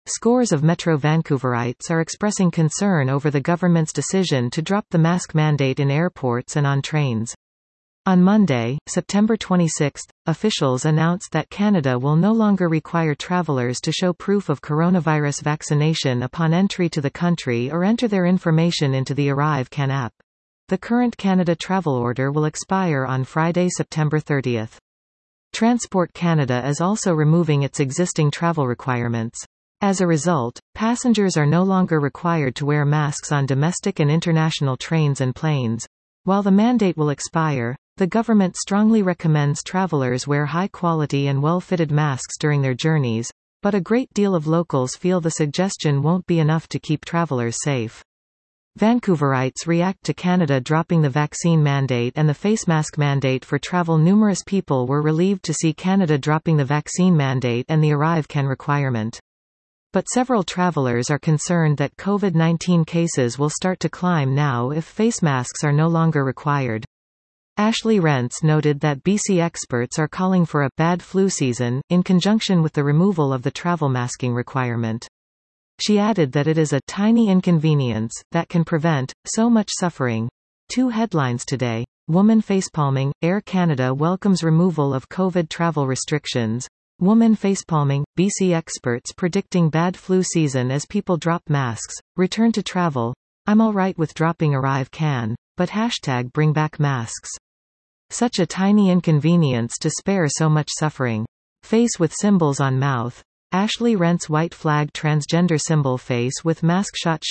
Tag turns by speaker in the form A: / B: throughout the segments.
A: Scores of Metro Vancouverites are expressing concern over the government's decision to drop the mask mandate in airports and on trains. On Monday, September 26, officials announced that Canada will no longer require travelers to show proof of coronavirus vaccination upon entry to the country or enter their information into the ArriveCAN app. The current Canada travel order will expire on Friday, September 30. Transport Canada is also removing its existing travel requirements. As a result, passengers are no longer required to wear masks on domestic and international trains and planes. While the mandate will expire, the government strongly recommends travelers wear high-quality and well-fitted masks during their journeys, but a great deal of locals feel the suggestion won't be enough to keep travelers safe. Vancouverites react to Canada dropping the vaccine mandate and the face mask mandate for travel. Numerous people were relieved to see Canada dropping the vaccine mandate and the ArriveCAN requirement. But several travelers are concerned that COVID-19 cases will start to climb now if face masks are no longer required. Ashley Rentz noted that BC experts are calling for a bad flu season, in conjunction with the removal of the travel masking requirement. She added that it is a tiny inconvenience that can prevent so much suffering. 2 headlines today. Woman facepalming, Air Canada welcomes removal of COVID travel restrictions. Woman facepalming, BC experts predicting bad flu season as people drop masks. Return to travel. I'm alright with dropping ArriveCAN, but #bring back masks. Such a tiny inconvenience to spare so much suffering. Face with symbols on mouth. Ashley Rentz white flag transgender symbol face with mask shot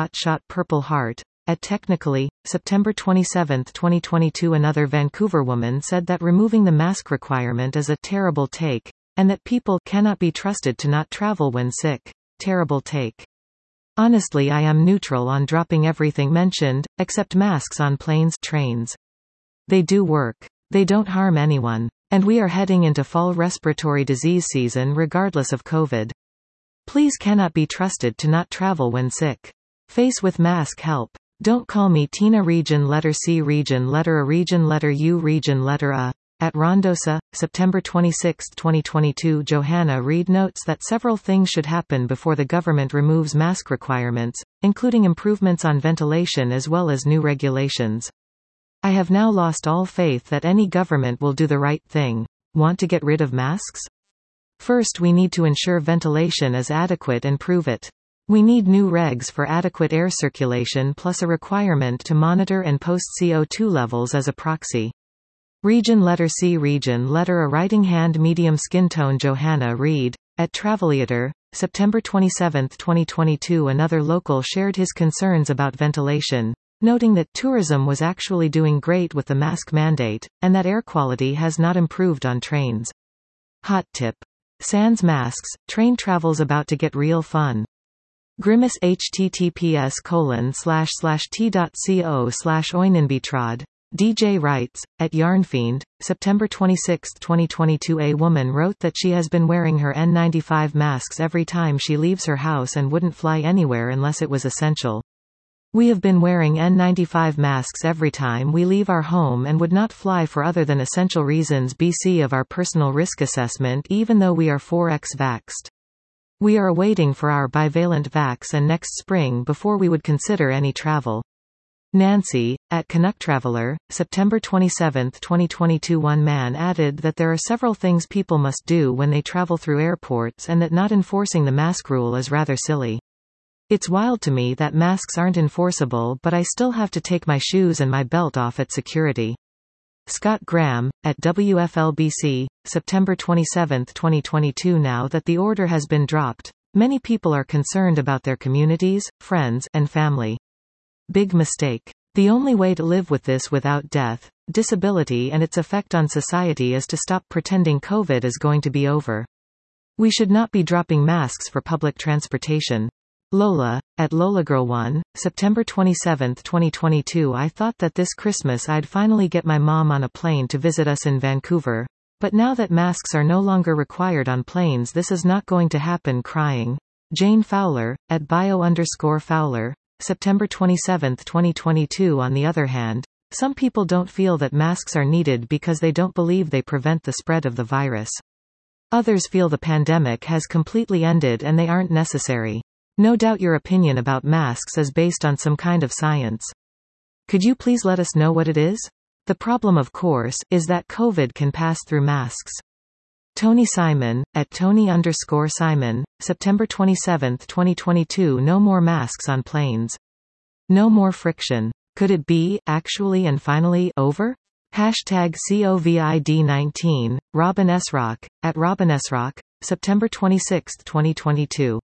A: purple heart. At Technically, September 27, 2022. Another Vancouver woman said that removing the mask requirement is a terrible take, and that people cannot be trusted to not travel when sick. Terrible take. Honestly, I am neutral on dropping everything mentioned, except masks on planes, trains. They do work. They don't harm anyone. And we are heading into fall respiratory disease season regardless of COVID. Please cannot be trusted to not travel when sick. Face with mask help. Don't call me Tina region letter C region letter A region letter U region letter A. At Rondosa, September 26, 2022. Johanna Reid notes that several things should happen before the government removes mask requirements, including improvements on ventilation as well as new regulations. I have now lost all faith that any government will do the right thing. Want to get rid of masks? First, we need to ensure ventilation is adequate and prove it. We need new regs for adequate air circulation plus a requirement to monitor and post CO2 levels as a proxy. Region letter C region letter A writing hand medium skin tone. Johanna Reid, at Traveleator, September 27, 2022. Another local shared his concerns about ventilation, noting that tourism was actually doing great with the mask mandate, and that air quality has not improved on trains. Hot tip. Sans masks, train travel's about to get real fun. Grimace https://t.co/oinenbetrod. DJ writes, at Yarnfiend, September 26, 2022. A woman wrote that she has been wearing her N95 masks every time she leaves her house and wouldn't fly anywhere unless it was essential. We have been wearing N95 masks every time we leave our home and would not fly for other than essential reasons. BC of our personal risk assessment even though we are 4x vaxxed. We are awaiting for our bivalent vax and next spring before we would consider any travel. Nancy, at Canuck Traveler, September 27, 2022. One man added that there are several things people must do when they travel through airports and that not enforcing the mask rule is rather silly. It's wild to me that masks aren't enforceable but I still have to take my shoes and my belt off at security. Scott Graham, at WFLBC, September 27, 2022. Now that the order has been dropped, many people are concerned about their communities, friends, and family. Big mistake. The only way to live with this without death, disability and its effect on society is to stop pretending COVID is going to be over. We should not be dropping masks for public transportation. Lola, at LolaGirl1, September 27, 2022. I thought that this Christmas I'd finally get my mom on a plane to visit us in Vancouver, but now that masks are no longer required on planes this is not going to happen. Crying. Jane Fowler, at bio_Fowler, September 27, 2022. On the other hand, some people don't feel that masks are needed because they don't believe they prevent the spread of the virus. Others feel the pandemic has completely ended and they aren't necessary. No doubt your opinion about masks is based on some kind of science. Could you please let us know what it is? The problem, of course, is that COVID can pass through masks. Tony Simon, at Tony_Simon, September 27, 2022. No more masks on planes. No more friction. Could it be, actually and finally, over? Hashtag COVID-19, Robin S. Rock, at Robin S. Rock, September 26, 2022.